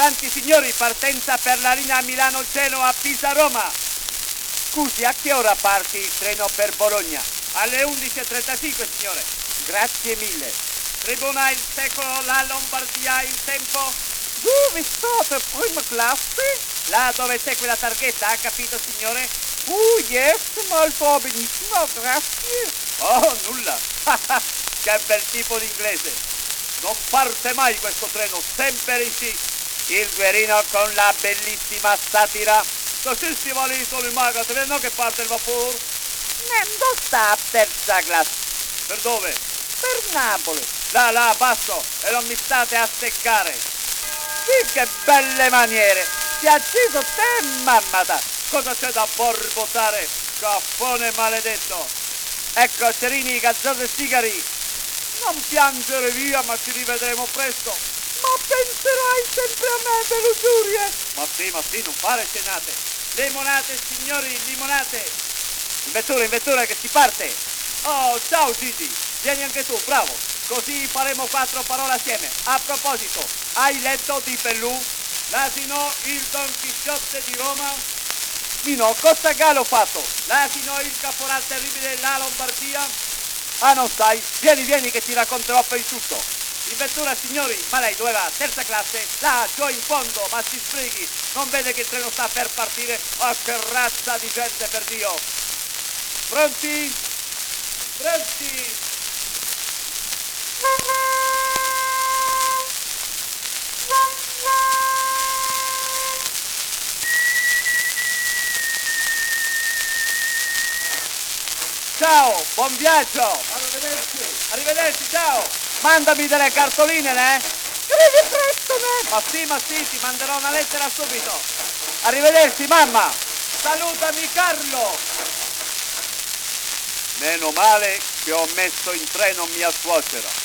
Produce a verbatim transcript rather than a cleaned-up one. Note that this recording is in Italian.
Avanti signori, partenza per la linea Milano-Genoa a Pisa-Roma. Scusi, a che ora parte il treno per Bologna? Alle undici e trentacinque, signore. Grazie mille. Tribuna il secolo, la Lombardia, il tempo. Dove state, prima classe? Là dove segue la targhetta, ha capito, signore? Oh, yes, molto benissimo, grazie. Oh, nulla. Che bel tipo di inglese. Non parte mai questo treno, sempre in sì. Il Guerino con la bellissima satira. Docissimo lì sono in maga, te vedono che parte il vapore? Nendo sta a terza classe. Per dove? Per Napoli. Là, là, basso, e non mi state a seccare. Sì, che belle maniere. Ti ha acceso te, mammata. Cosa c'è da borbotare? Caffone maledetto. Ecco, cerini, gazzose e sigari. Non piangere via, ma ci rivedremo presto. Ma penserai sempre a me delle lusurie. Ma sì, ma sì, non fare scenate. Limonate, signori, limonate. In vettura, in vettura, che si parte. Oh, ciao Gigi. Vieni anche tu, bravo. Così faremo quattro parole assieme. A proposito, hai letto di Pellù? L'asino, il Don Chisciotte di Roma? Mino, cosa galo fatto? L'asino, il caporal terribile della Lombardia? Ah, non sai? Vieni, vieni che ti racconterò per il tutto. In vettura, signori, ma lei dove va? Terza classe? Là, giù in fondo, ma si sbrighi. Non vede che il treno sta per partire? Oh, che razza di gente, per Dio! Pronti? Pronti? Ciao, buon viaggio! Arrivederci. Arrivederci, ciao! Mandami delle cartoline, né? Scrivi presto, ne? Ma sì, ma sì, ti manderò una lettera subito! Arrivederci, mamma! Salutami, Carlo! Meno male che ho messo in treno mia suocera.